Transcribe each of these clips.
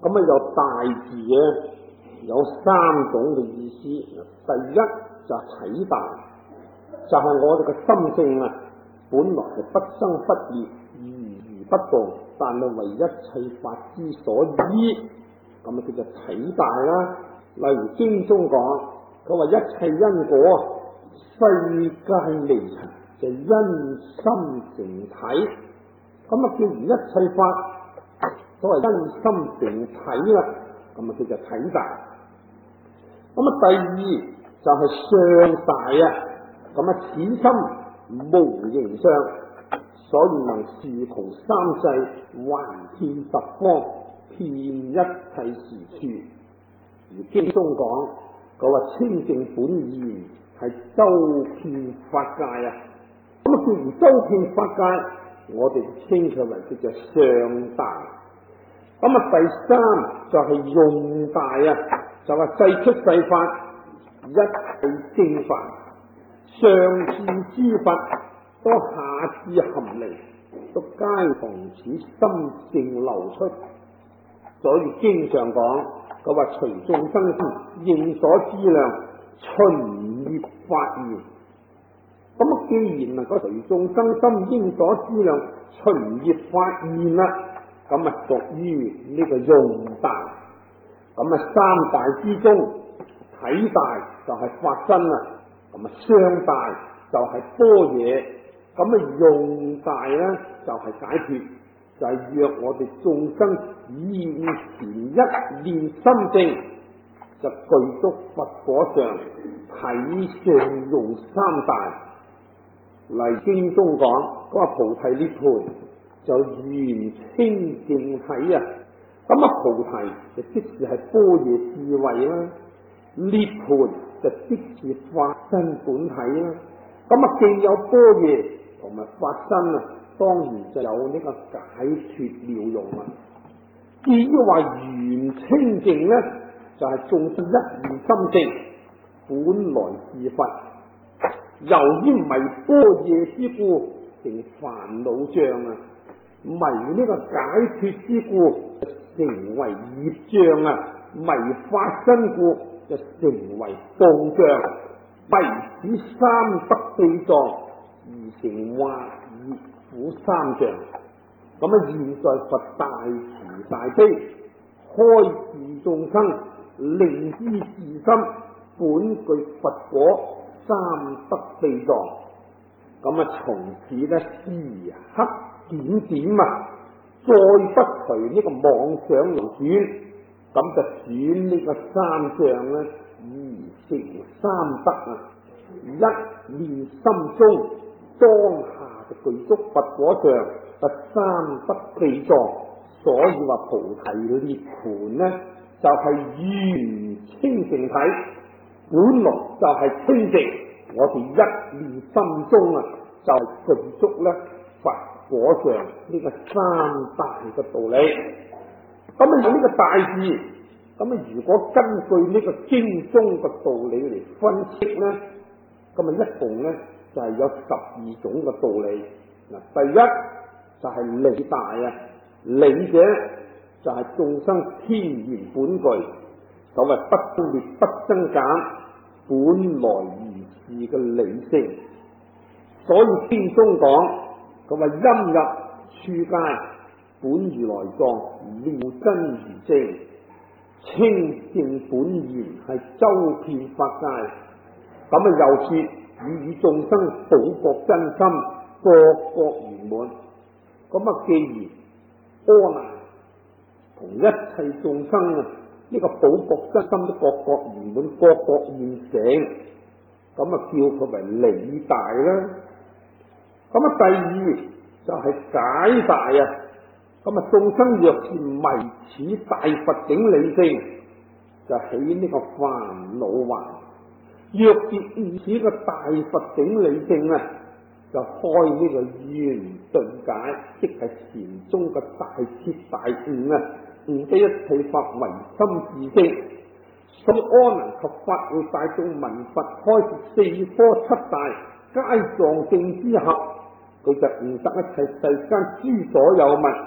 咁有大字嘅有3種嘅意思。第一就係體大，就係我哋嘅心性啊，本來係不生不滅，如不動，但係為一切法之所依，咁叫做體大啦。例如經中講，佢話一切因果世界離塵，就因心成體。咁啊，叫完一切法所謂因心成體啦，咁啊叫做體大。咁啊，第二就係相大啊，咁啊此心無形相，所以能視窮三世，環遍十方，遍一切時處。而經中講，佢話清淨本然係周遍法界啊。咁啊，既然周遍法界，我哋稱佢為叫做相大。咁啊，第三就係用大啊，就係制出世法，一切正法，上至諸佛，都下至含離，都皆從此心性流出。所以經常講，佢話隨眾生心，應所知量，循業發現。咁啊，既然能夠隨眾生心，應所知量，循業發現啦，咁啊屬於呢個用大。咁啊，三大之中，體大就係法身啊，咁啊相大就係般若，咁啊用大咧就係解脫，就係若我哋眾生現前一念心性，就具足佛果上，體上用三大。嚟經中講，嗰個菩提涅槃就圓清淨體啊。咁啊，菩提就即是係般若智慧啦，涅槃就即是法身本體啦。咁啊，既有般若同埋法身啊，當然就有呢個解脫妙用啦。至於話圓清淨咧，就係眾生一念心性，本來是佛，由於迷般若之故，成煩惱障啊，迷呢個解脫之故，成為業障啊，迷法身故就成為道障，迷此三德四藏而成惑業苦三障。咁啊，現在佛大慈大悲，開示眾生，令知自心本具佛果三德四藏。咁啊，從此咧時刻點點啊，再不隨呢個妄想流轉，咁就轉呢個三障咧，而成三德啊！一念心中當下就具足佛果上，三德四藏。所以話菩提涅槃咧，就係圓清淨體，本來就係清淨。我哋一念心中啊，就係具足咧佛果上呢個三大嘅道理。咁啊，用呢個大字，咁啊，如果根據呢個經中嘅道理嚟分析咧，咁啊一共咧就係有12種嘅道理。嗱，第一就係理大啊，理者就係眾生天然本具，所謂不增滅不增減，本來如是嘅理性。所以經中講，佢話陰入處界，本如來藏，妙真如正，清淨本然係周遍法界。咁啊又說與眾生寶覺真心，各各圓滿。咁啊，既然阿難同一切眾生啊，呢個寶覺真心都各各圓滿，各各現成，咁啊叫佢為理大啦。咁啊，第二就係解大啊。咁啊，眾生若是迷此大佛境理性，就起呢個煩惱患；若是悟此個大佛境理性啊，就開呢個圓頓解，即係禪宗嘅大徹大悟啊，悟得一切法唯心自性。所以阿難及法會大眾聞佛開示四科七大皆藏性之後，佢就悟得一切世間諸所有物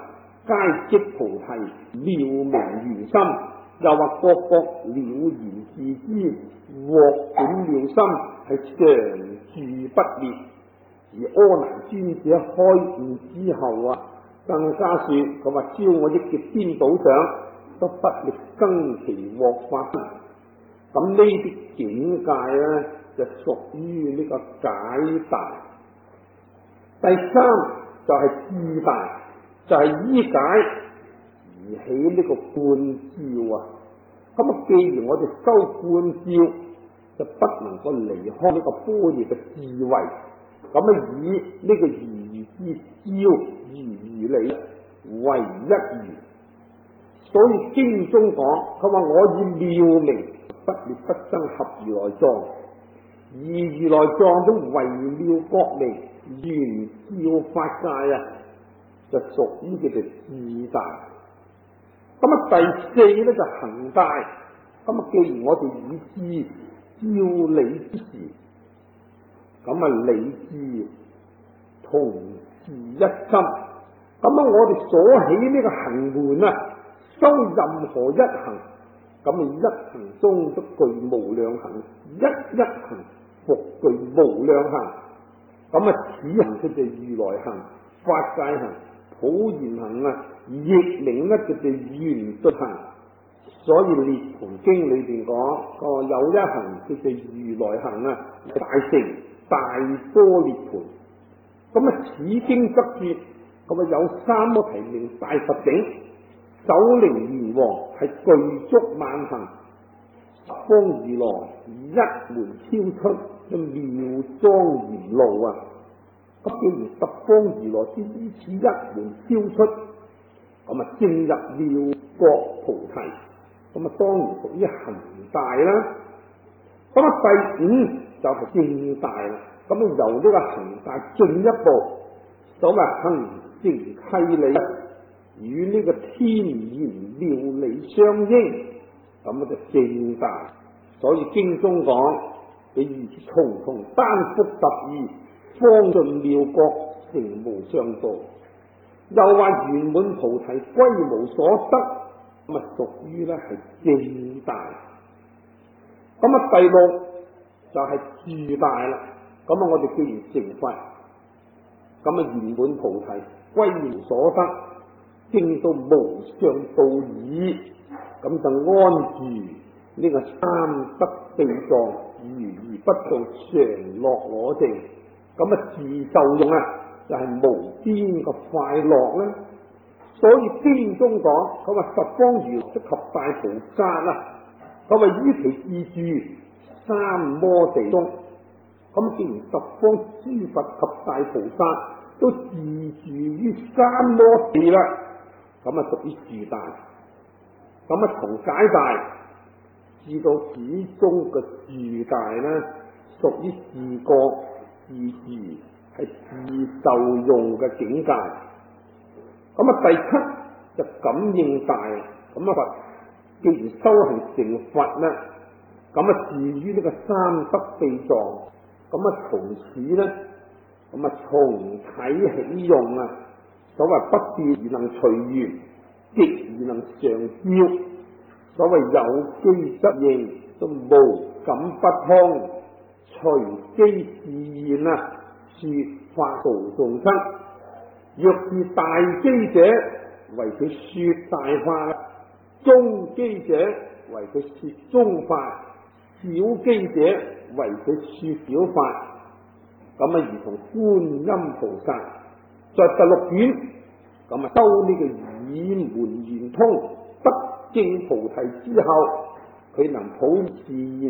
皆即菩提，了明圓心。又話各國了然自知，獲本妙心，係常住不滅。而阿難尊者開悟之後啊，更加說佢話招我億劫顛倒想，都不力生其獲法。咁呢啲境界咧，就屬於呢個解大。第三就係智大，就係依解而起呢個觀照啊。咁啊，既然我哋修觀照，就不能夠離開呢個般若嘅智慧。咁啊，以呢個如之照如理為一如。所以經中講，佢話我以妙明不滅不生合如來藏，而如來藏都微妙覺明圓照法界啊，就屬於佢哋智大。咁啊，第四咧就行大。咁啊，既然我哋以智照理之時，咁啊理智同時一心。咁啊，我哋所起呢個行門啊，修任何一行，咁啊一行中都具無量行，一行復具無量行。咁啊，此行佢就如來行、法界行、普賢行啊，亦名咧就叫圓頓行。所以《涅槃經》裏邊講，有一行叫做如來行啊，大乘大般涅槃。咁啊，此經則說，咁啊有三摩提名大佛頂，首楞嚴王係具足萬行，十方如來一門超出嘅妙莊嚴路啊！咁既然十方如來先依此一門超出，咁啊正入妙覺菩提，咁啊當然屬於行大啦。咁啊第五就係正大啦。咁啊由呢個行大進一步，所謂行正契理，與呢個天然妙理相應，咁啊就正大。所以經中講，你如重重擔覆12，方盡妙覺成無上道。又話圓滿菩提歸無所得，咁啊屬於咧係正大。咁啊第六就係住大啦。咁啊我哋既然成佛，咁啊圓滿菩提歸無所得，證到無上道矣，咁就安住呢個三德地藏，如如不動常樂我淨。咁啊自受用啊，就係無邊嘅快樂啦。所以經中講，佢話十方如來及大菩薩啦，佢話於其自住三摩地中。咁既然十方諸佛及大菩薩都自住於三摩地啦，咁啊屬於住大。咁啊從解大至到始終嘅住大咧，屬於自覺自住，係自受用嘅境界。咁啊第七就感應大。咁啊佛既然修行成佛咧，咁啊住於呢個三德地藏。咁啊從此咧，咁啊從體起用啊，所謂不變而能隨緣，極而能常照。所謂有機則應，都無感不通，隨機自現啊，說法度眾生。若是大機者，為佢說大法；中機者，為佢說中法；小機者，為佢說小法。咁啊，如同觀音菩薩在第6卷，咁啊修呢個耳門圓通，得證菩提之後，佢能普自現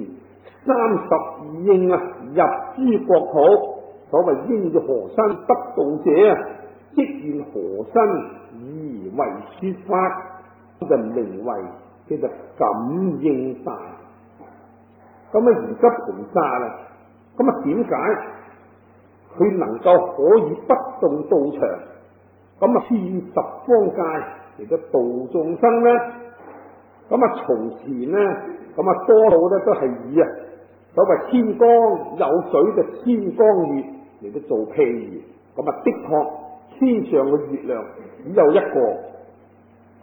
32應啊，入諸國土。所謂應於何身得道者啊，即現何身而為說法，就名為叫做感應大。咁啊，而家菩薩啊，咁啊點解佢能夠可以不動道場，咁啊遍十方界嚟到度眾生咧？咁啊從前咧，咁啊多數咧都係以啊所謂天光有水就天光月嚟到做譬喻。咁啊的確天上嘅月亮只有一個，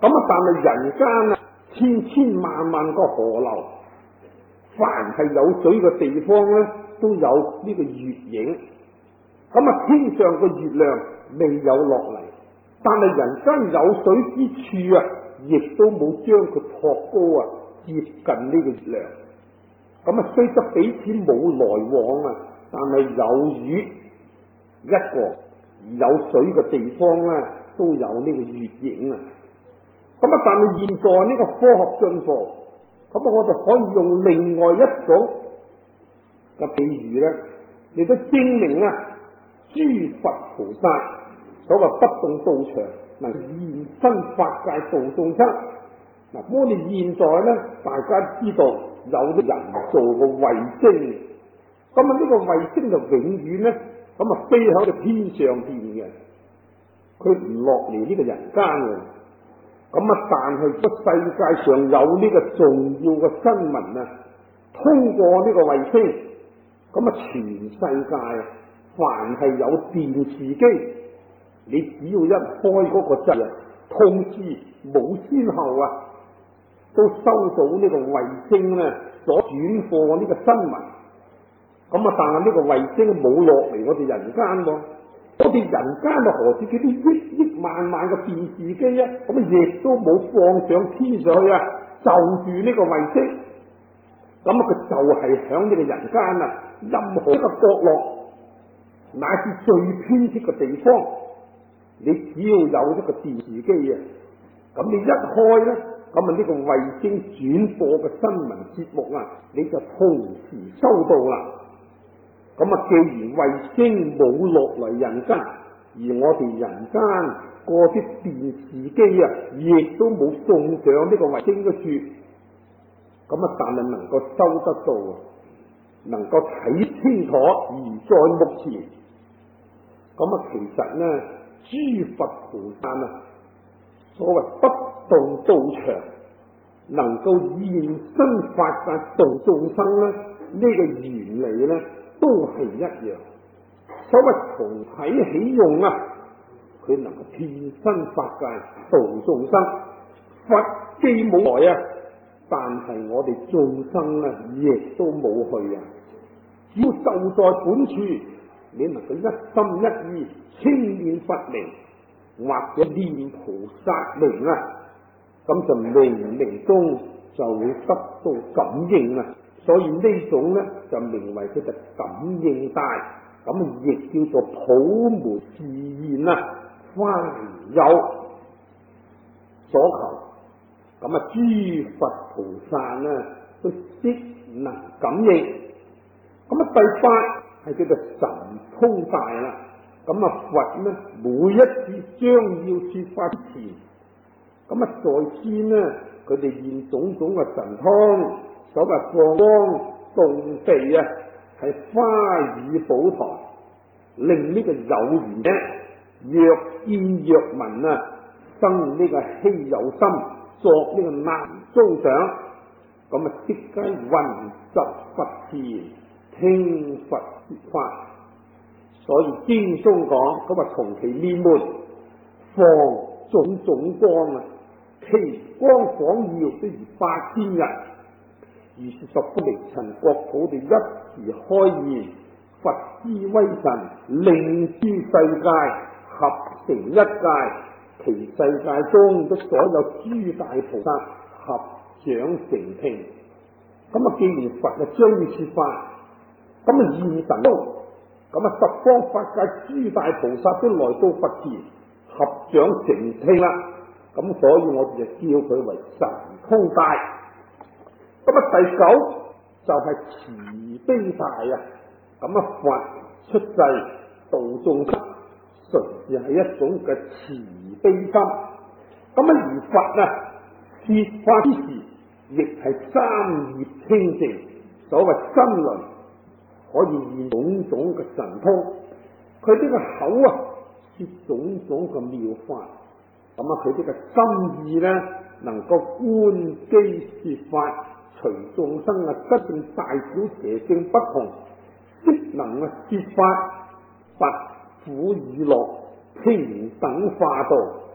咁啊，但係人間啊，千千萬萬個河流，凡係有水嘅地方咧，都有呢個月影。咁啊，天上個月亮未有落嚟，但係人間有水之處啊，亦都冇將佢托高啊，接近呢個月亮。咁啊，雖則彼此冇來往啊，但係有魚一個，而有水嘅地方咧，都有呢個月影啊。咁啊，但係現在呢個科學進步，咁啊，我哋可以用另外一種嘅比喻咧，嚟到證明啊，諸佛菩薩所謂不動道場能現身法界度眾生。嗱，我哋現在咧，大家知道有啲人造嘅衛星，咁啊，呢個衛星就永遠咧，咁啊飛喺個天上邊嘅，佢唔落嚟呢個人間嘅。咁啊，但係個世界上有呢個重要嘅新聞啊，通過呢個衛星，咁啊，全世界啊，凡係有電視機，你只要一開嗰個掣啊，通知冇先後啊，都收到呢個衛星咧所轉播呢個新聞。咁啊，但係呢個衛星冇落嚟我哋人間喎。我哋人間啊，何止幾啲億億萬萬嘅電視機啊，咁啊亦都冇放上天上去啊，就住呢個衛星。咁啊，佢就係響呢個人間啊，任何一個角落，乃至最偏僻嘅地方，你只要有一個電視機啊，咁你一開咧，咁啊呢個衛星轉播嘅新聞節目啊，你就同時收到啦。咁啊，既然衛星冇落嚟人間，而我哋人間嗰啲電視機啊，亦都冇送上呢個衛星嘅處，咁啊，但係能夠收得到，能夠睇清楚而在目前。咁啊，其實呢，諸佛菩薩啊，所謂不動道場，能夠現身法界度眾生咧，呢個原理咧，都係一樣。所謂從體起用啊，佢能夠現身法界度眾生。佛既冇來啊，但係我哋眾生咧，亦都冇去啊。只要就在本處，你能夠一心一意稱念佛名，或者念菩薩名啊，咁就冥冥中就會得到感應啊。所以呢種咧就名為佢嘅感應帶，咁亦叫做普門示現啊，凡有所求，咁啊諸佛菩薩咧都悉能感應。咁啊第八係叫做神通帶啦。咁啊佛咧每一次將要說法之前，咁啊在先咧佢哋現種種嘅神通。所謂放光動地啊，係花雨寶台，令呢個有緣者若見若聞啊，生呢個稀有心，作呢個難遭想，咁啊即刻雲集佛前聽佛說法。所以經中講，咁啊從其面門放種種光啊，其光晃耀不如8000日。如是十方微塵國土地一時開現，佛之威神令諸世界合成一界，其世界中的所有諸大菩薩合掌成聽。咁啊，既然佛啊將要說法，咁啊現神中，咁啊十方法界諸大菩薩都來到佛前合掌成聽啦。咁所以我哋就叫佢為神通帶。咁啊，第9就係慈悲帶啊！咁啊，佛出世度眾生，純是係一種嘅慈悲心。咁啊，而佛啊，說法之時，亦係三業清淨，所謂心輪可以現種種嘅神通。佢呢個口啊，說種種嘅妙法。咁啊，佢呢個心意咧，能夠觀機說法。隨眾生啊，質性大小邪性不同，悉能啊說法，拔苦與樂，平等化度。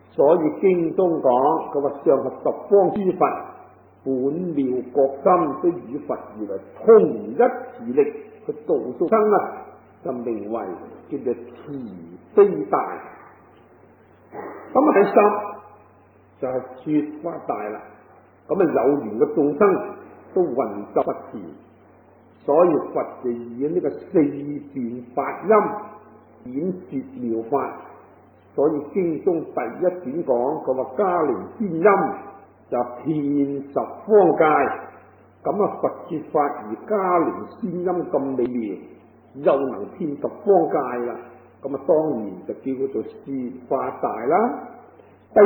所以經中講，佢話上合十方諸佛本妙覺心都與佛而為同一慈力去度眾生啊，就名為叫做慈悲大。咁第三就係說法大啦。咁有緣嘅眾生都雲集不辭，所以佛就以呢個四段法音演說妙法。所以經中第一段講，佢話嘉陵仙音就遍十方界。咁啊，佛說法而嘉陵仙音咁美妙，又能遍十方界啦。咁啊，當然就叫佢做說法大啦。第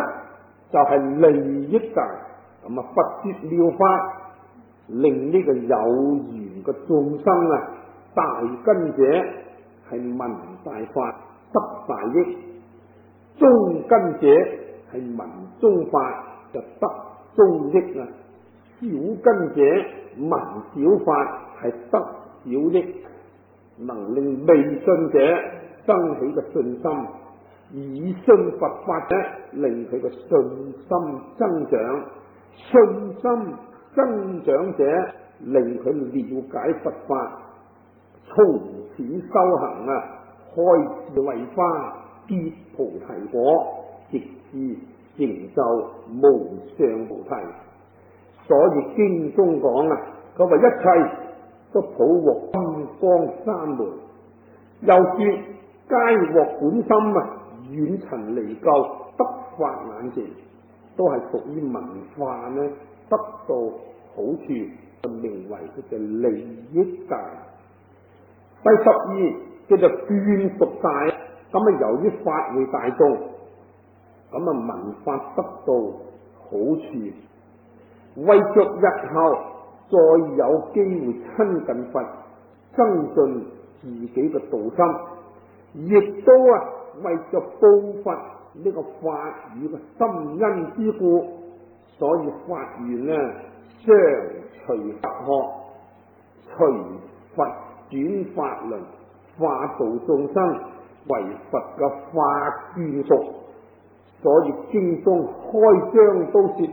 11就係利益大。咁啊，佛說妙法，令呢個有緣嘅眾生啊，大根者係聞大法得大益，中根者係聞中法就得中益啊，小根者聞小法係得小益，能令未信者生起嘅信心，以信佛法者令佢嘅信心增長，信心增長者令佢了解佛法，從此修行啊，開智慧花，結菩提果，直至成就無上菩提。所以經中講啊，佢話一切都普獲金剛三昧，又說皆獲本心啊，遠塵離垢，得法眼前，都係屬於文化呢，得到好處，就名為佢嘅利益大。第12叫做眷屬大。咁啊，由於法會大眾，咁啊聞法得到好處，為着日後再有機會親近佛，增進自己嘅道心，亦都為着報佛呢個法語嘅深恩之故，所以發願呢，相隨佛學，隨佛轉法輪，化度眾生，為佛嘅化眷屬。所以經中開章都說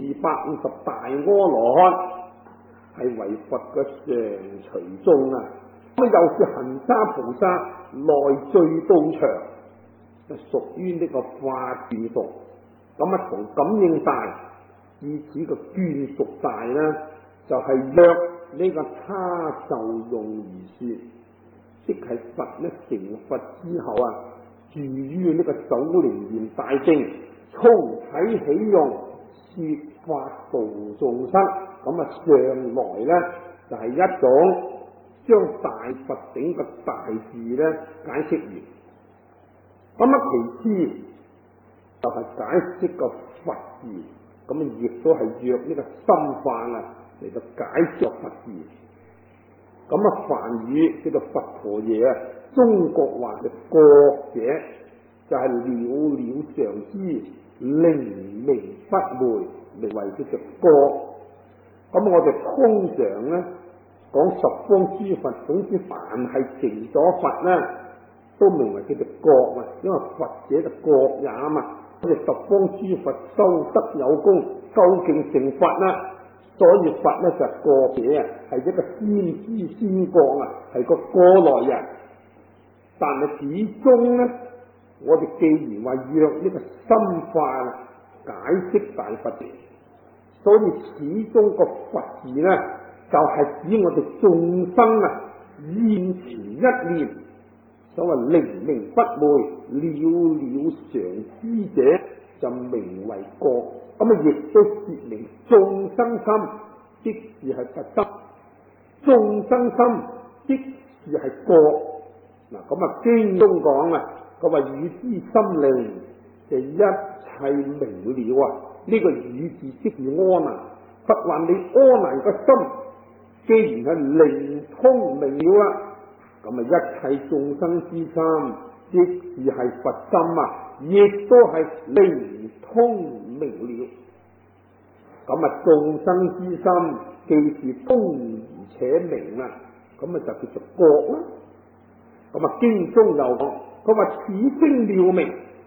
250大阿羅漢係為佛嘅常隨眾啊。咁又是行沙菩薩內最道場，就屬於呢個化眷屬。咁啊，從感應大以此嘅眷屬大呢，就係若呢個他受用而說，即係佛呢成佛之後啊，住於呢個首楞嚴大淨，從體起用說法度眾生。咁啊，上來呢就係一種將大佛頂嘅大字呢解釋完。咁啊，其次就係解釋個佛字，咁啊亦都係約呢個深化啊嚟到解釋佛字。咁啊，梵語叫做佛陀耶啊，中國話嘅覺者就係了了常知，靈明不昧，名為叫做覺。咁我哋通常呢講十方諸佛，總之凡係成咗佛呢，都名為叫做覺啊，因為佛者就覺也啊嘛。我哋十方諸佛修德有功，究竟成佛啦。所以佛呢就係覺者啊，係一個先知先覺啊，係個過來人。但係始終呢，我哋既然話約呢個深化解釋大佛，所以始終個佛字呢，就係指我哋眾生啊現前一念，所謂靈明不昧，了了常知者，就名為覺。咁啊，亦都說明眾生心即是係佛心，眾生心即是係覺。嗱，咁啊經中講啊，佢話與之心靈就一切明了啊。呢個與字即是阿難，佛話你阿難個心既然係靈通明了啦，咁啊一切眾生之心即是係佛心啊，亦都係靈通明了。咁啊眾生之心既是通而且明啦，咁啊就叫做覺啦。咁啊經中又講，佢話此聲妙明，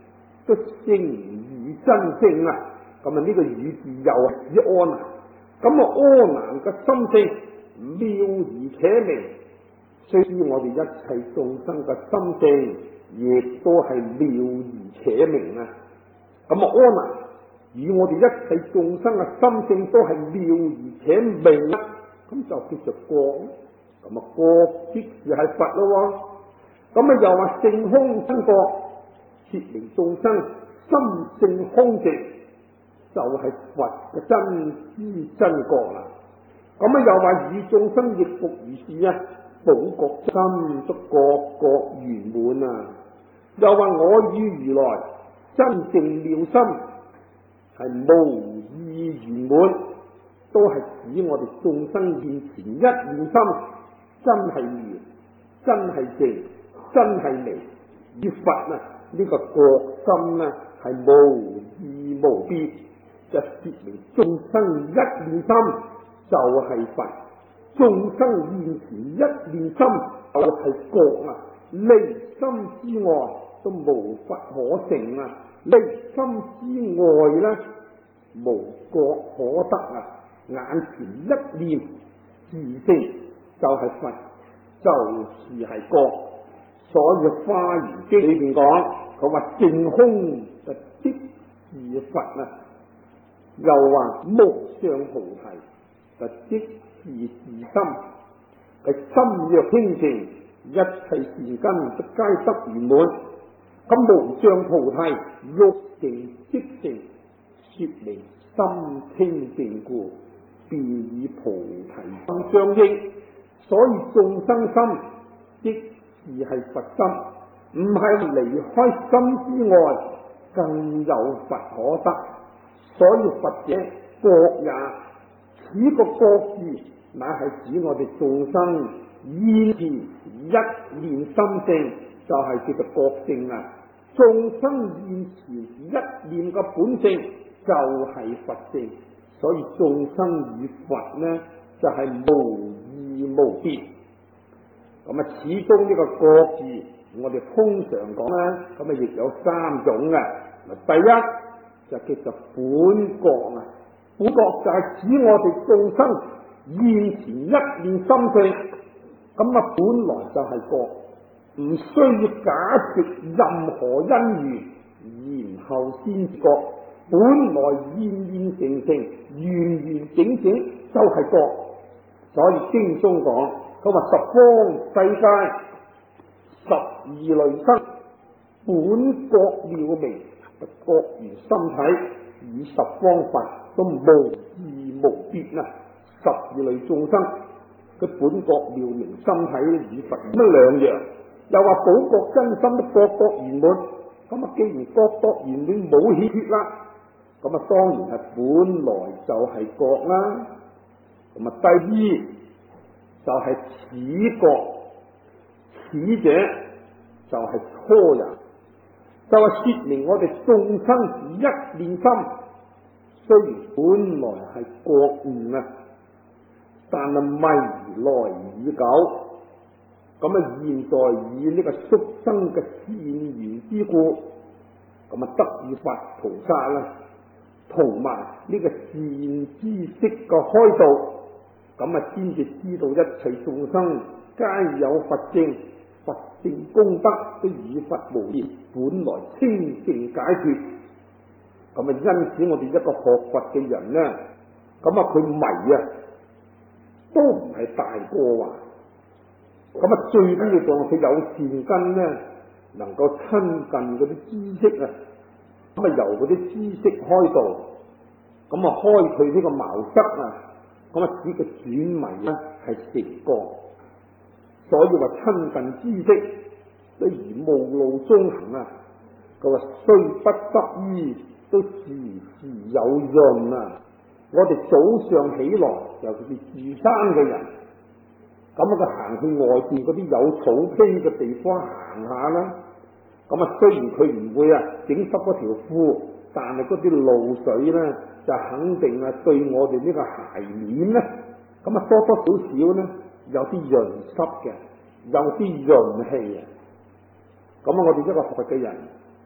都勝汝真正啊！咁啊呢個汝字又係指阿難，咁啊阿難嘅心性妙而且明，雖知我哋一切眾生嘅心性亦都係妙而且明啊！咁啊阿難與我哋一切眾生嘅心性都係妙而且明啊！咁就叫做覺，咁啊覺即是係佛咯。咁啊又話性空真覺，說明眾生心性空寂，就係佛嘅真知真覺啦。咁啊又話與眾生亦復如是啊，寶覺心都各各圓滿啊。又話我與如來真正妙心係無異圓滿，都係指我哋眾生面前一念心真係妙，真係正，真係微。與佛啊呢個覺心啊係無異無別，就說明眾生一念心就係佛，眾生面前一念心就係覺啊，離心之外都無法可成啊，離心之外呢無覺可得啊，眼前一念自性就係佛，就是係覺。所以《華嚴經》裏邊講，佢話淨空就即是佛啊，又話無上菩提就即是自心，佢心若清淨，一切善根都皆得圓滿。咁無上菩提欲成即成，說明心清淨故，便以菩提心相應。所以眾生心即是係佛心，唔係離開心之外更有佛可得。所以佛者覺也，此個覺字乃係指我哋眾生現前一念心性，就係叫做覺性啊。眾生現前一念嘅本性就係佛性，所以眾生與佛呢就係無異無別。咁啊，始終呢個覺字，我哋通常講咧，咁啊亦有三種嘅。第一就叫做本覺啊，本覺就係指我哋眾生現前一念心性，咁啊本來就係覺，唔需要假設任何因緣，然後先覺，本來現成成，完整整就係覺。所以經中講，佢話十方世界十二類生，本覺妙明，覺如心體，與十方佛都無異無別啊！十二類眾生佢本覺妙明心體與佛乜兩樣？又話寶覺真心都各各圓滿，咁啊既然各各圓滿冇欠缺啦，咁啊當然係本來就係覺啦。咁啊第二就係此覺，此者就係初人，就係說明我哋眾生一念心，雖然本來係覺悟啊，但係迷來已久，咁啊現在以呢個宿生嘅善緣之故，咁啊得以佛菩薩啦，同埋呢個善知識嘅開導，咁啊先至知道一切眾生皆有佛性，佛性功德都與佛無異，本來清淨解脫。咁啊因此我哋一個學佛嘅人呢，咁啊佢迷啊都唔係大過話，咁啊最緊要就係佢有善根呢，能夠親近嗰啲知識啊，咁啊由嗰啲知識開導，咁啊開佢呢個茅塞啊，咁啊使佢轉迷呢係成覺。所以話親近知識，都如無路中行啊。佢話雖不得醫，都時時有潤啊。我哋早上起來，尤其是住山嘅人，咁啊佢行去外邊嗰啲有草披嘅地方行下啦。咁啊雖然佢唔會啊整濕嗰條褲，但係嗰啲露水咧就肯定啊對我哋呢個鞋面咧，咁啊多多少少咧有啲潤濕嘅，有啲潤氣啊。咁啊我哋一個學嘅人，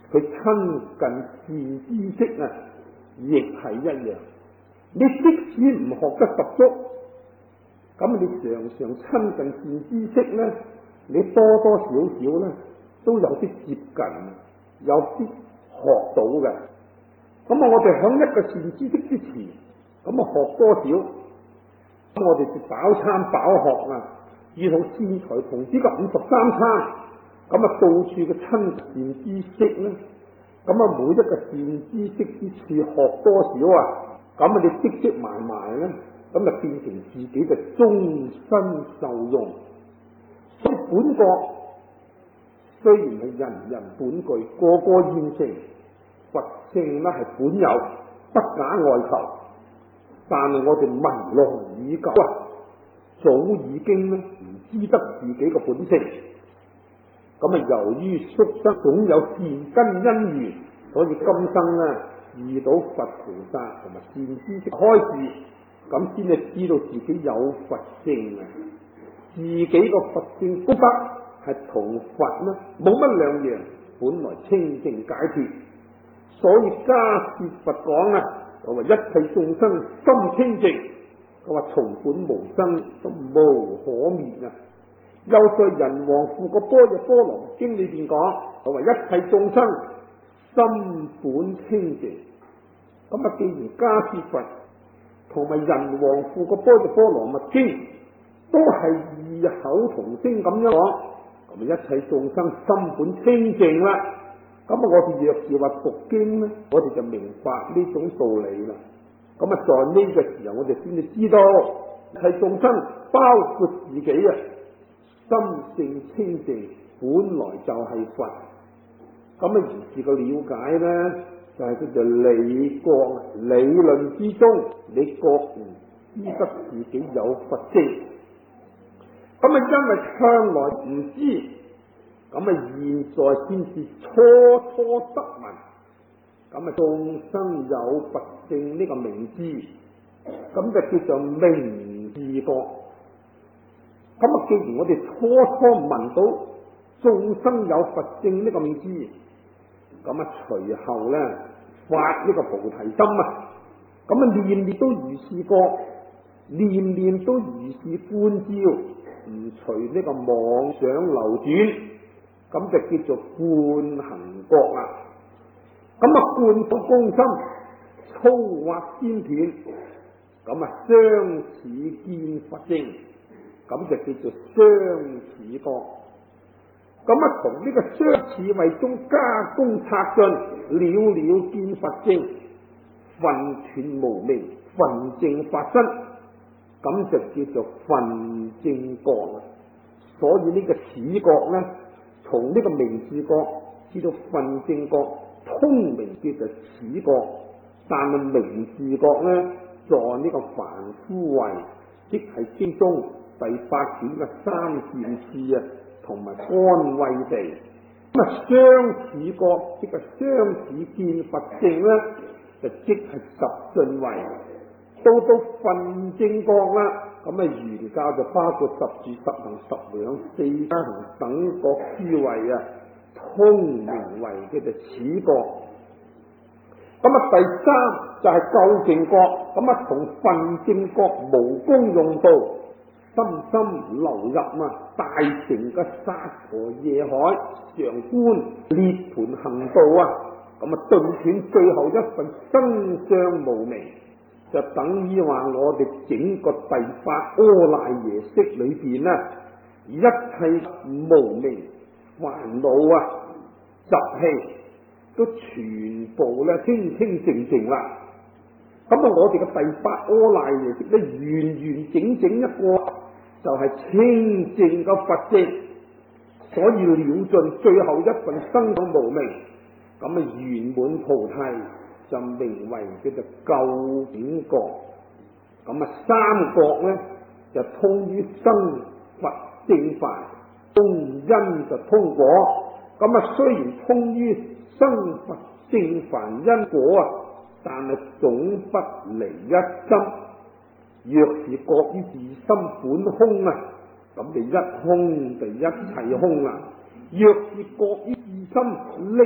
佢親近善知識啊，亦係一樣。你即使唔學得十足，咁你常常親近善知識咧，你多多少少咧都有啲接近，有啲學到嘅。咁啊，我哋響一個善知識之前，咁啊學多少，咁我哋就飽餐飽學啊，以好先財童子嘅53餐，咁啊到處嘅親善知識咧，咁啊每一個善知識之處學多少啊，咁啊你積積埋埋咧，咁啊變成自己嘅終身受用。所以本國雖然係人人本具，個個現成，佛性咧係本有，不假外求。但係我哋聞來已久啊，早已經咧唔知得自己嘅本性。咁啊，由於宿生總有善根因緣，所以今生咧遇到佛菩薩同埋善知識開示，咁先至知道自己有佛性啊！自己個佛性功德係同佛咧冇乜兩樣，本來清淨解脫。所以迦葉佛講啊，佢話一切眾生心清淨，佢話從本無生，都無可滅啊！又在人王富個般若波羅經裏邊講，佢話一切眾生心本清淨。咁啊，既然迦葉佛同埋人王富個般若波羅蜜經都係異口同聲咁樣講，咁啊一切眾生心本清淨啦。咁啊，我哋若是話讀經咧，我哋就明白呢種道理啦。咁啊，在呢個時候，我哋先至知道係眾生，包括自己啊，心性清淨，本來就係佛。咁啊，如是個了解咧，就係叫做理覺，理論之中，你覺悟知得自己有佛性。咁啊，因為向來唔知。咁啊，現在先至初初得聞，咁啊，眾生有佛性呢個明知，咁就叫做明自覺。咁啊，既然我哋初初聞到眾生有佛性呢個明知，咁啊，隨後咧發呢個菩提心啊，咁啊，念念都如是覺，念念都如是觀照，唔隨呢個妄想流轉。咁就叫做觀行覺啦。咁啊，觀到公心粗或先斷，咁啊相似見佛性，咁就叫做相似覺。咁啊，從呢個相似位中加工策進，了了見佛性，分斷無明，分證法身，咁就叫做分證覺啦。所以呢個此覺咧，從呢個明自覺知道分證覺，通明叫做此覺。但係明自覺咧，在呢個凡夫位，即係經中第8卷嘅三善次啊，同埋安慰地。咁啊，相似覺即係相似見佛性咧，就即係十進位。到分證覺啦，咁啊原教就包括十住、十行、十兩、四加行等各諸位啊，通明為叫做此覺。咁啊，第三就係究竟覺，咁啊同分證覺無功用道，深深流入大乘嘅沙婆夜海，常觀涅槃行道啊，咁啊頓斷最後一份生相無明。就等於話我哋整個第8阿賴耶識裏邊咧，一切無明煩惱啊、習氣都全部咧清清淨淨啦。咁啊，我哋嘅第8阿賴耶識咧，完完整整一個就係清淨嘅佛性，所以了盡最後一份生相無明，咁啊圓滿菩提。就名為叫做究竟覺。咁啊，三覺咧就通於生佛正法，通因就通果。咁啊，雖然通於生佛正凡因果啊，但係總不離一心。若是覺於自心本空啊，咁就一空就一切空啦。若是覺於自心離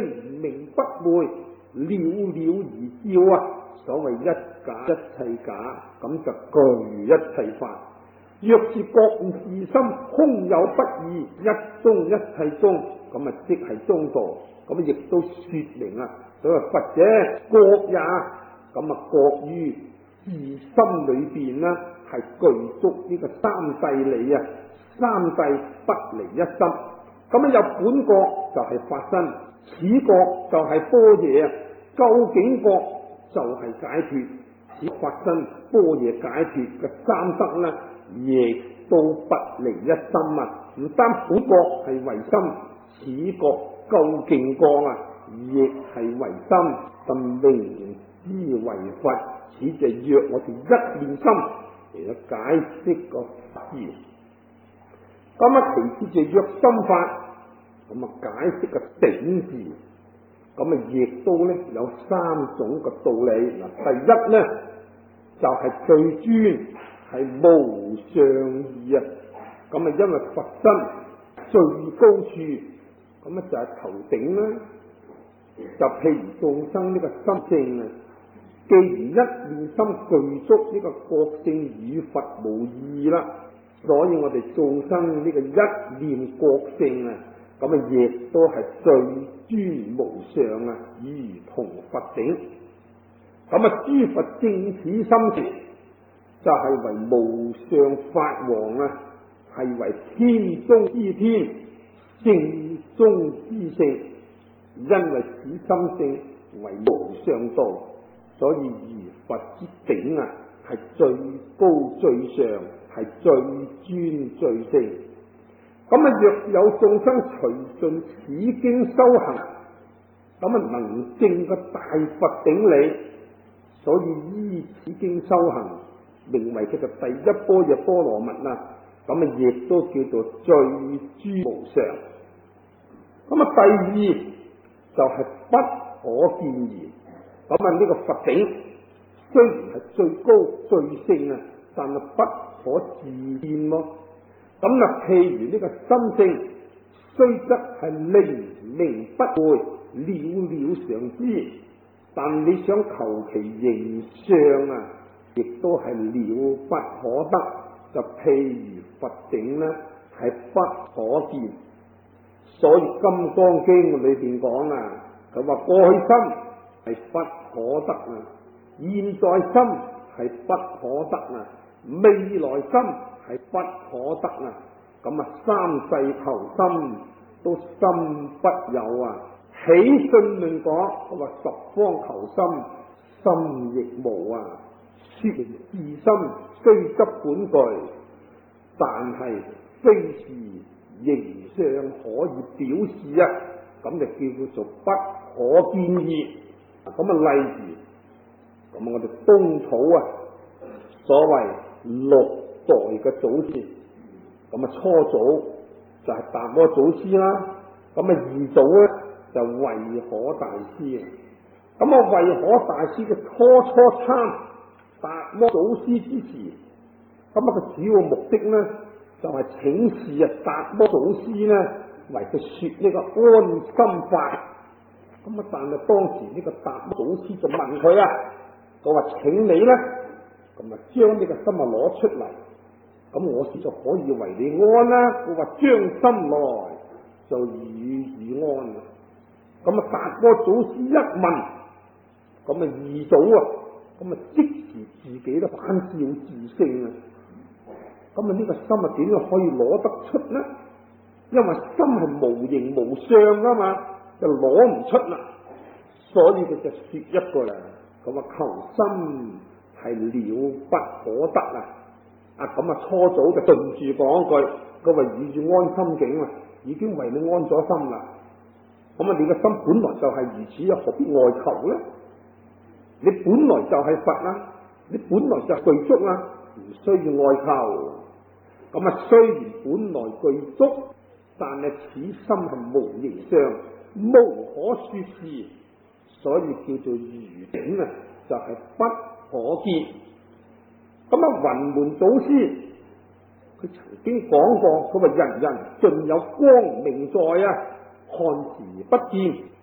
明不昧，了了而照啊！所謂一假一切假，咁就具一切法。若是覺悟自心，空有不二，一宗一切宗，咁啊即係中道。咁亦都說明啊，所謂佛者覺也，咁啊覺於自心裏邊呢，係具足呢個三諦理啊，三諦不離一心。咁啊有本覺就係法身，此覺就係般若啊，究竟覺就係解脫，此法身般若解脫嘅三德呢，亦都不離一心啊！唔單本覺係唯心，此覺究竟覺啊，亦係唯心，就明之為佛。此就若我哋一念心嚟到解釋個法義。咁啊，其次就若心法，咁啊解釋個頂字。咁啊，亦都咧有三種嘅道理。嗱，第一咧就係最尊，係無上義啊。咁啊，因為佛身最高處，咁啊就係頭頂啦。就譬如眾生呢個心性啊，既然一念心具足呢個覺性與佛無異啦，所以我哋眾生呢個一念覺性啊，咁啊亦都係最尊無上啊，如同佛頂。咁啊，諸佛正此心情，就係為無上法王啊，係為天中之天，聖中之聖。因為此心性為無上道，所以如佛之頂啊，係最高最上，係最尊最聖。咁啊，若有眾生隨順此經修行，咁啊能證個大佛頂理，所以依此經修行，名為佢嘅第一般若波羅蜜啊。咁啊，亦都叫做最尊無上。咁啊，第二就係不可見言。咁啊，呢個佛頂雖然係最高最聖啊，但係不可自見咯。咁啊，譬如呢個心性，雖則係明明不會，了了常知，但你想求其形象啊，亦都係了不可得。就譬如佛頂呢，係不可見。所以《金剛經》裏邊講啊，佢話過去心係不可得啊，現在心係不可得啊，未來心係不可得啊。咁啊，三世求心都心不有啊。起信論講，佢話十方求心，心亦無啊。說明自心雖執本具，但係非是形象可以表示啊，咁就叫做不可見義。咁啊，例如咁我哋東土啊，所謂六代嘅祖先，咁啊初祖就係達摩祖師啦，咁啊二祖咧就慧可大師啊。咁啊慧可大師嘅初參達摩祖師之時，咁啊個主要目的咧就係請示啊達摩祖師咧為佢說呢個安心法。咁啊，但係當時呢個達摩祖師就問佢啊，佢話請你咧，咁啊將呢個心啊攞出嚟，咁我先就可以為你安啦。佢話將心來就予安。咁啊達摩祖師一問，咁啊二祖啊，咁啊即時自己都反照自性啊。咁啊呢個心啊點樣可以攞得出呢？因為心係無形無相噶嘛，就攞唔出啦。所以佢就說一個啦，咁啊求心係了不可得啊。咁啊初祖就順住講句，佢話以住安心境啊，已經為你安咗心啦。咁啊你個心本來就係如此，何必外求呢？你本來就係佛啦，你本來就係具足啦，唔需要外求。咁啊雖然本來具足，但係此心係無形相，無可說是，所以叫做如頂啊，就係不可見。咁啊雲門祖師佢曾經講過，佢話人人盡有光明在啊，看時不見，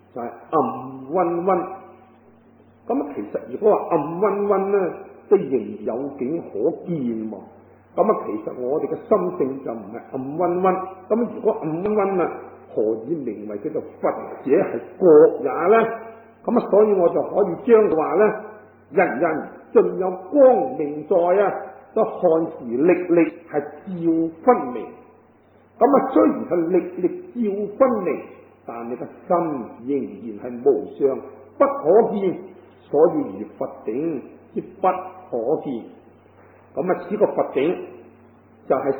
就係暗溫溫。咁其實如果話暗溫溫咧，都仍有景可見喎。咁其實我哋嘅心性就唔係暗溫溫。咁如果暗溫溫何以名為叫做佛者係覺也呢？所以我就可以將佢話呢，人人盡有光明在都看時歷歷係照分明。雖然係歷歷照分明，但你嘅心仍然係無相不可見，所以如佛頂之不可見。此個佛頂就係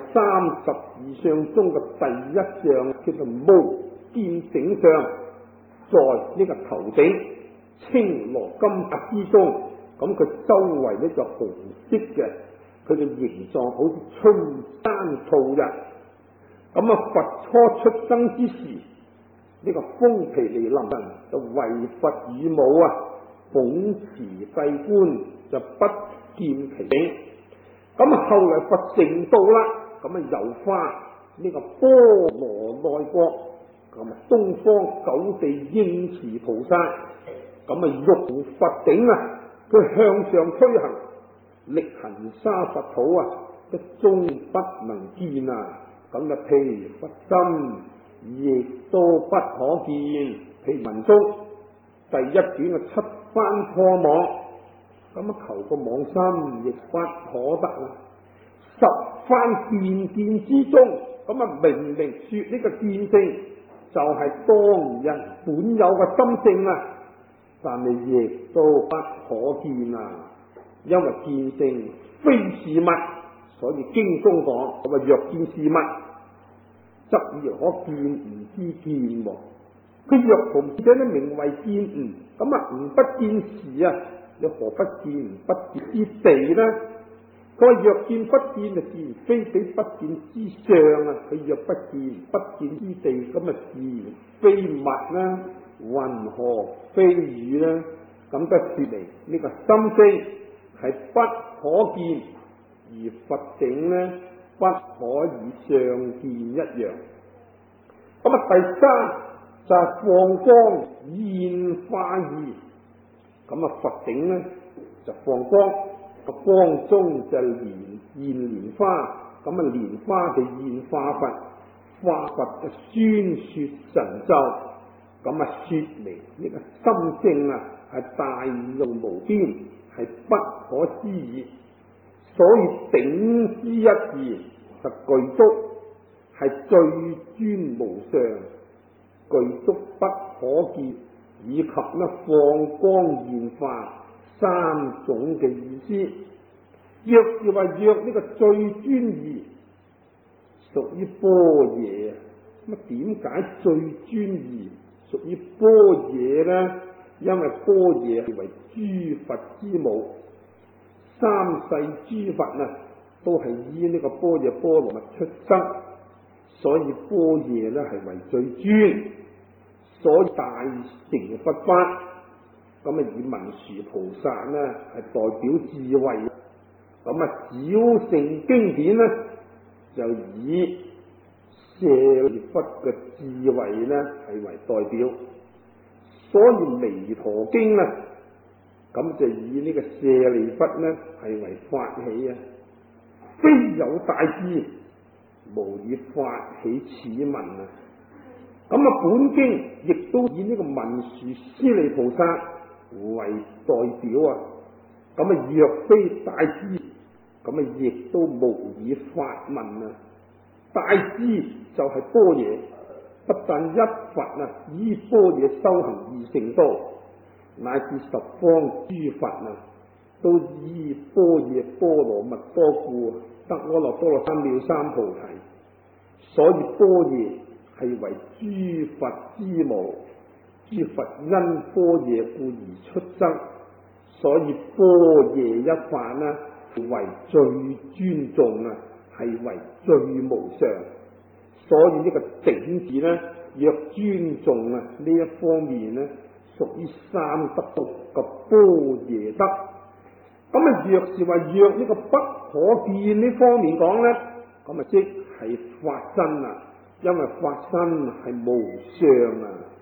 32相中嘅第一相，叫做無見頂相，在呢個頭頂青羅金髮之中。佢周圍呢就紅色嘅，佢嘅形狀好似春山兔日。佛初出生之時，呢個風毗尼林人就為佛與母捧持帝冠，就不見其影。後來佛成道啦，遊花呢個波羅奈國，東方九地應持菩薩，欲佛頂佢向上推行，力行沙佛土一終不能見譬如佛心亦都不可見。譬如文中第一卷嘅七番破網，求個網心亦不可得十番見見之中，明明說呢個見性就係當人本有嘅心性但係亦都不可見因為見性非事物，所以經中講若見事物，則以可見唔知見。佢若同者呢名為見悟，吾不見時你何不見不見之地呢？佢話若見不見自然非比不見之相佢若不見不見之地，自然非物啦，雲何非雨呢？都說明呢個心性係不可見，而佛頂呢不可以相見一樣。第三就係放光現化義。佛頂呢就放光，光中就現蓮花，蓮花就現化佛，化佛就宣說神咒。說明呢個心性係大用無邊，係不可思議。所以頂之一字就具足，係最尊無上，具足不可見，以及放光現化三種嘅意思。若是話若呢個最尊義屬於般若，點解最尊義屬於般若呢？因為般若係為諸佛之母，三世諸佛都係依呢個般若波羅蜜出生，所以般若係為最尊。所以大乘佛法以文殊菩薩係代表智慧，小乘經典就以舍利弗嘅智慧係為代表。所以彌陀經就以呢個舍利弗係為發起非有大智，無以發起此文本經亦都以呢個文殊師利菩薩為代表若非大智，亦都無以發問大智就係般若，不但一佛依般若修行而成道，乃至十方諸佛都依般若波羅蜜多故得阿耨多羅三藐三菩提。所以般若係為諸佛之母，諸佛因般若故而出生，所以般若一法為最尊重係為最無上。所以呢個頂字若尊重呢一方面屬於三德獨嘅般若德。若是話若呢個不可見呢方面講即係法身因為法身係無相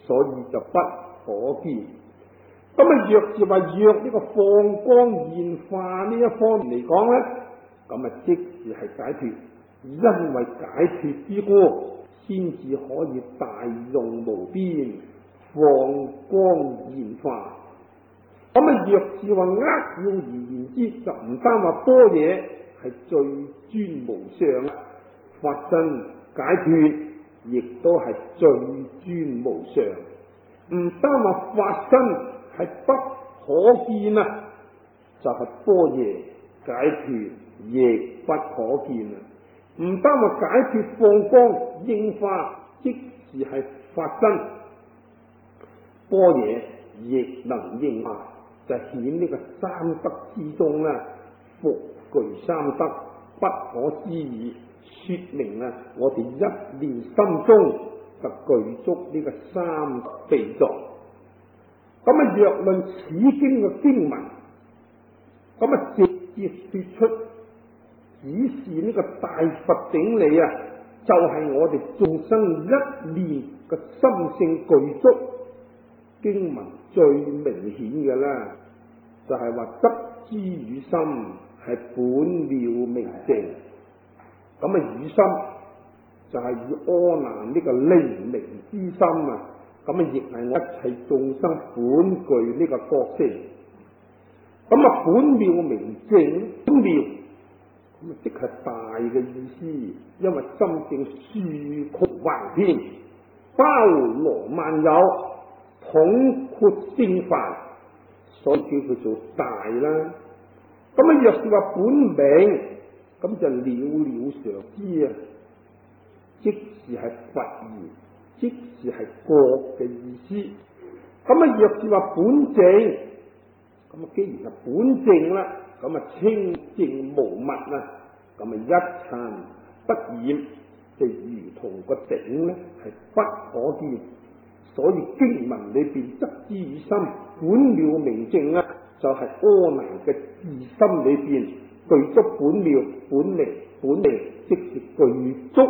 所以就不可見。咁啊，若是話若呢個放光現化呢一方面嚟講咧，咁啊即是係解脫，因為解脫之故，先至可以大用無邊，放光現化。咁啊，若是話扼要而言之，就唔單話般若係最尊無上，法身解脫亦都係最尊無上。唔單話法身係不可見啊，就係般若解脫亦不可見啊。唔單話解脫放光應化，即是係法身，般若亦能應化，就顯呢個三德之中啦，復具三德，不可思議，說明啊，我哋一念心中就具足呢個三德秘藏。咁啊，若論此經嘅經文，咁啊直接說出，只是呢個大佛頂禮啊，就係我哋眾生一念嘅心性具足。經文最明顯嘅啦，就係話得之與心係本妙明淨。咁啊，與心就係以阿難呢個靈明之心啊。咁啊，亦係我一切眾生本具呢個覺性。咁啊，本妙明淨，本妙咁啊，即係大嘅意思。因為心性豎曲橫遍，包羅萬有，統括聖凡，所以叫佢做大啦。咁啊，若是話本明，咁就了了常知啊，即是係佛言，即是係覺嘅意思。咁啊，若是話本淨，咁啊，既然係本淨啦，咁啊清淨無物啊，咁啊一塵不染，就如同個頂咧係不可見。所以經文裏邊得之與心本妙明淨啊，就係阿難嘅自心裏邊具足本妙本明本明，即是具足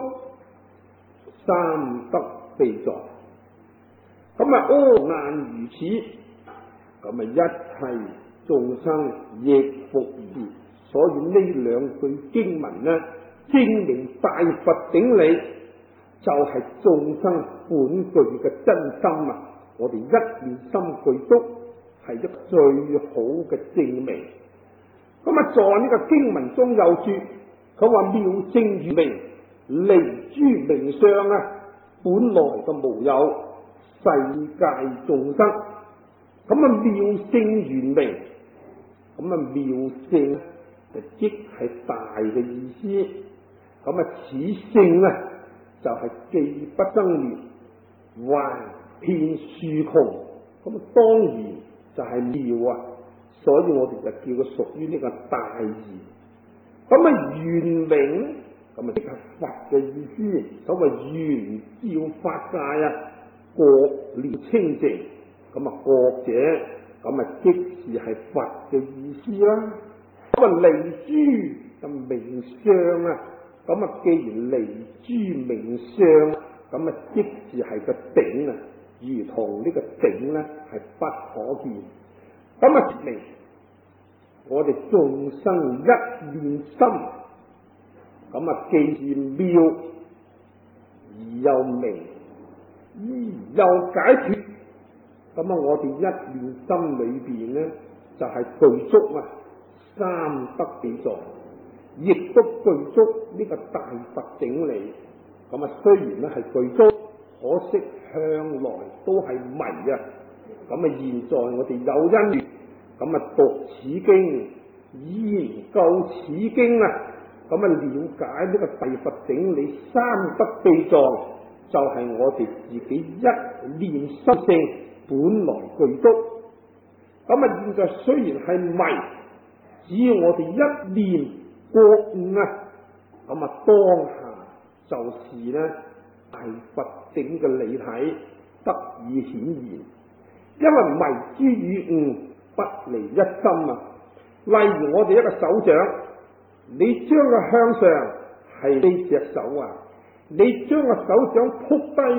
三德秘藏。咁啊，阿難如此，咁啊一切眾生亦復如。所以呢兩句經文呢，證明大佛頂禮就係眾生本具嘅真心啊！我哋一念心具足，係一個最好嘅證明。咁啊，在呢個經文中有說，佢話妙正如明，離諸名相啊，本來就無有世界眾生。咁啊，妙正如明，咁啊妙正就即係大嘅意思。咁啊，此性啊，就係既不生滅，橫遍豎窮，咁啊當然就係妙啊，所以我哋就叫佢屬於呢個大義。咁啊圓明，咁啊即係佛嘅意思。所謂圓照法界啊，覺了清淨，咁啊覺者，咁啊即是係佛嘅意思啦。咁啊離諸就名相啊。咁啊，既然離諸名相，咁啊，即是係個頂啊，如同呢個頂咧係不可見。咁啊，説明我哋眾生一念心，咁啊，既然妙而又明，又解脫，咁啊，我哋一念心裏邊咧就係具足啊三德秘藏。亦都具足呢個大佛頂禮。咁啊，雖然咧係具足，可惜向來都係迷啊。咁啊，現在我哋有因緣，咁啊讀此經，研究此經啊，咁啊了解呢個大佛頂禮三德秘藏，就係我哋自己一念心性本來具足。咁啊，現在雖然係迷，只要我哋一念覺悟啊，咁啊當下就是咧大佛頂嘅理體得以顯現。因為迷之與悟不離一心啊。例如我哋一個手掌，你將佢向上係呢隻手啊，你將個手掌撲低咧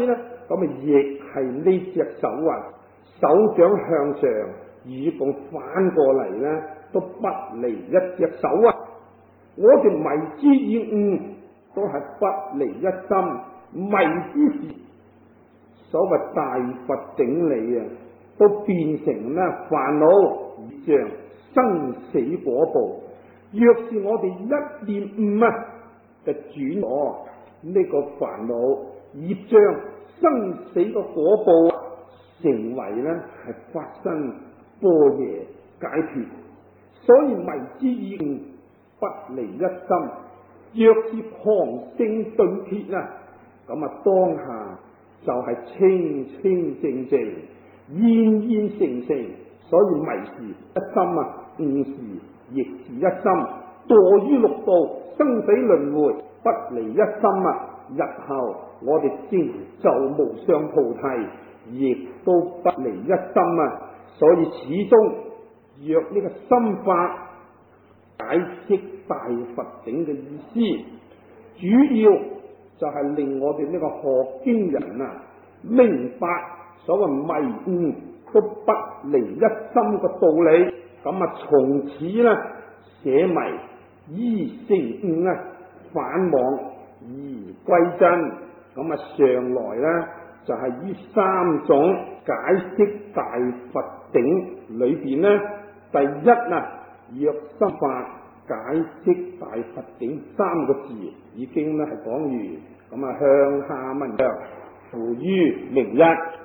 咁亦係呢隻手啊，手掌向上，與共反過嚟呢，都不離一隻手啊！我哋迷之以悟，都係不離一心。迷之時，所謂大佛頂禮啊，都變成呢煩惱業障生死果報。若是我哋一念悟啊，就轉咗呢個煩惱業障生死嘅果報，成為呢係發生般若解脫。所以迷之以悟，不離一心。若是旁聖頓撇啊，咁啊當下就係清清淨淨、yên yên成成。所以迷時一心啊，悟時亦是一心。墮於六道生死輪迴，不離一心啊！日後我哋成就無上菩提，亦都不離一心啊！所以始終若呢個心法解釋大佛頂嘅意思，主要就係令我哋呢個學經人啊明白所謂迷悟都不離一心嘅道理。咁啊，從此呢捨迷依成悟啊，返往而歸真。咁啊，上來呢就係於三種解釋大佛頂裏邊呢，第一啊，若心法解釋大佛頂三個字已經呢係講完。咁啊，向下文長，付於明一。